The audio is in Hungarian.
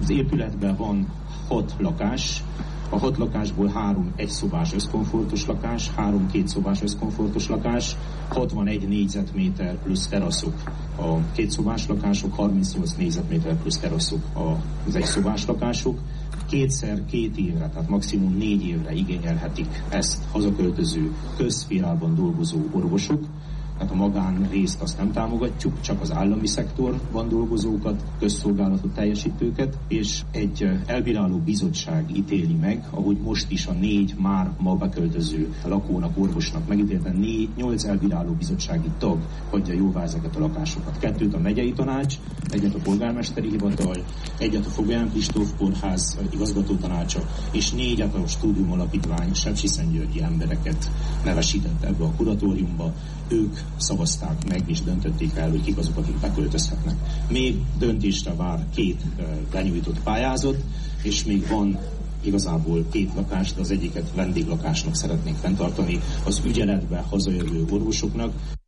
Az épületben van 6 lakás, a 6 lakásból 3 egyszobás összkomfortos lakás, 3 kétszobás összkomfortos lakás, 61 négyzetméter plusz teraszok a kétszobás lakások, 38 négyzetméter plusz teraszok az egyszobás lakások. 2 évre, tehát maximum 4 évre igényelhetik ezt hazaköltöző, közszférában dolgozó orvosok. Tehát a magán részt azt nem támogatjuk, csak az állami szektorban dolgozókat, közszolgálatot teljesítőket, és egy elbíráló bizottság ítéli meg, ahogy most is a 4 már ma beköltöző lakónak, orvosnak megítélten 8 elbíráló bizottsági tag hagyja jóvá ezeket a lakásokat. 2 a megyei tanács, 1 a polgármesteri hivatal, 1 a Fogolyán Kristóf kórház igazgatótanácsa, és 4 a Stúdium Alapítvány sepsiszentgyörgyi embereket nevesített ebbe a kuratóriumba. Ők szavazták meg és döntötték el, hogy kik azok, akik beköltözhetnek. Még döntésre vár 2 benyújtott pályázat, és még van igazából 2 lakás, de az egyiket vendéglakásnak szeretnénk fenntartani az ügyeletbe hazajövő orvosoknak.